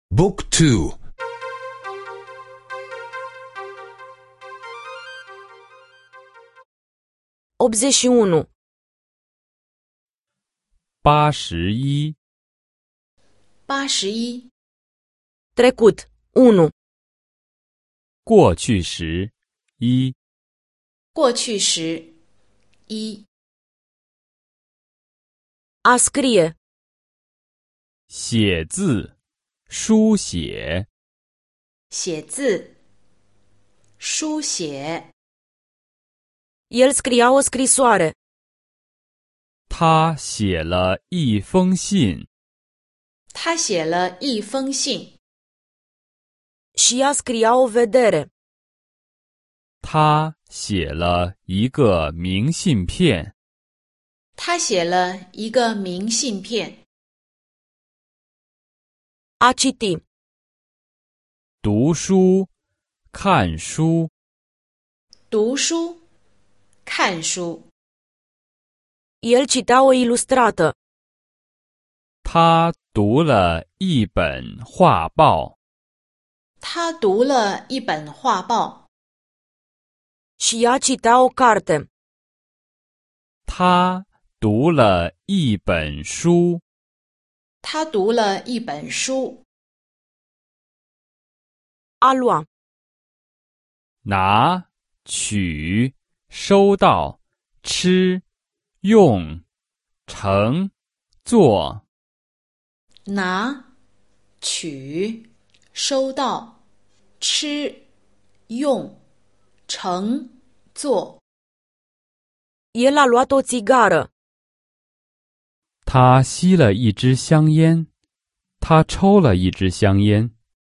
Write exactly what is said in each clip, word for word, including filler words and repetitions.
بوك تو optzeci și unu. 八十一， 八十一， Trecut. unu. 过去时一， 过去时一， A scrie. 写字，书写， 写字，书写。 El scria o scrisoare. 他写了一封信， 他写了一封信， Și ea scria o vedere. 他写了一个明信片， 他写了一个明信片。 A citi. 读书，看书， 读书，看书。 El citea o ilustrată. 他读了一本画报， 他读了一本画报， Și ea citea o carte. 他读了一本书， 他读了一本书。 A lua. 拿，取，收到，吃，用，盛，做， 拿，取，收到，吃，用，盛，做。 El a luat o țigară. 他吸了一支香烟，他抽了一支香烟，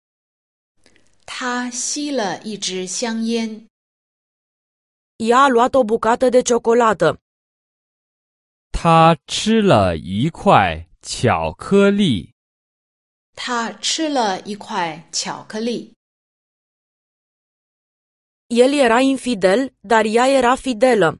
他吸了一支香烟， Ea a luat o bucată de ciocolată. 他吃了一块巧克力， 他吃了一块巧克力。 El era infidel, dar ea era fidelă.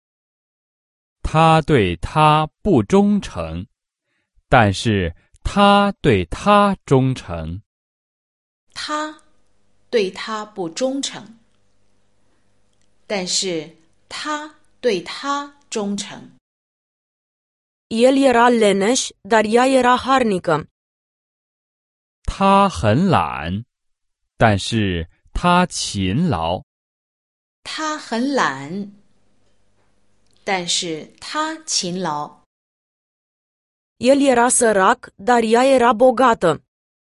他对他不忠诚，但是他对他忠诚。 他对他不忠诚，但是他对他忠诚。 El era leneș, dar ea era harnică. 他很懒，但是他勤劳。 他很懒，但是他勤劳。 El era sărac, dar ea era bogată.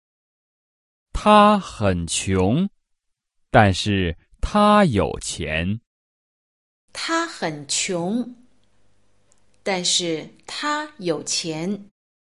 他很穷，但是他有钱。 他很穷，但是他有钱。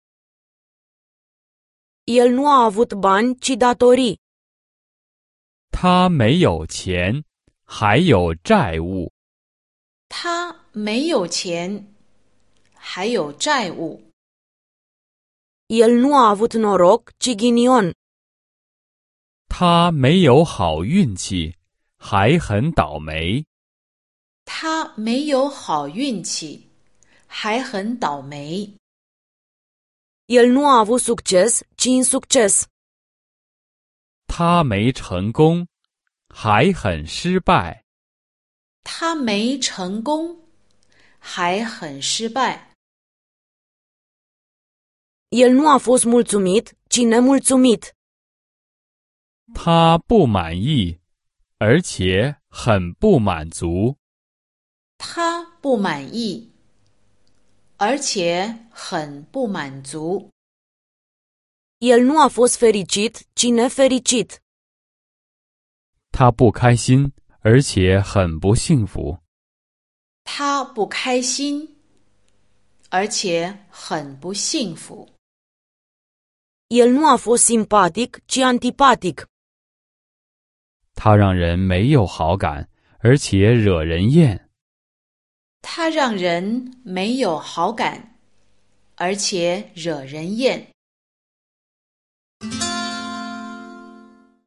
El nu a avut bani, ci datorii. 他没有钱，还有债务。 他没有钱，还有债务。 El nu a avut noroc, ci ghinion. 他没有好运气，还很倒霉。 他没有好运气，还很倒霉。 El nu a avut succes, ci insucces. 他没成功，还很失败。 他没成功，还很失败。 El nu a fost mulțumit, ci nemulțumit. 他不满意，而且很不满足。 他不满意，而且很不满足。 El nu a fost fericit, ci nefericit. 他不开心，而且很不幸福。 他不开心，而且很不幸福。 El nu a fost simpatic, ci antipatic. 他让人没有好感，而且惹人厌。 他让人没有好感，而且惹人厌。